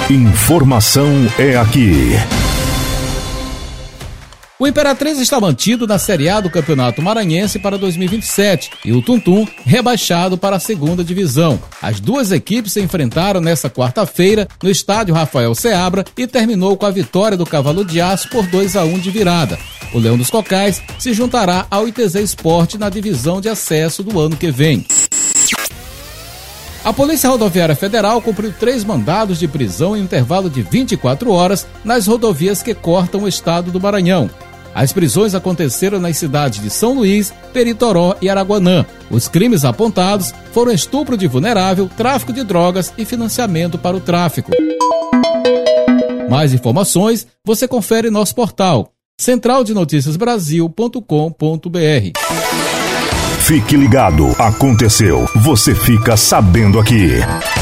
Informação é aqui. O Imperatriz está mantido na Série A do Campeonato Maranhense para 2027 e o Tuntum rebaixado para a segunda divisão. As duas equipes se enfrentaram nesta quarta-feira no estádio Rafael Seabra e terminou com a vitória do Cavalo de Aço por 2-1 de virada. O Leão dos Cocais se juntará ao ITZ Sport na divisão de acesso do ano que vem. A Polícia Rodoviária Federal cumpriu 3 mandados de prisão em intervalo de 24 horas nas rodovias que cortam o estado do Maranhão. As prisões aconteceram nas cidades de São Luís, Peritoró e Araguanã. Os crimes apontados foram estupro de vulnerável, tráfico de drogas e financiamento para o tráfico. Mais informações você confere em nosso portal centraldenoticiasbrasil.com.br. Fique ligado, aconteceu, você fica sabendo aqui.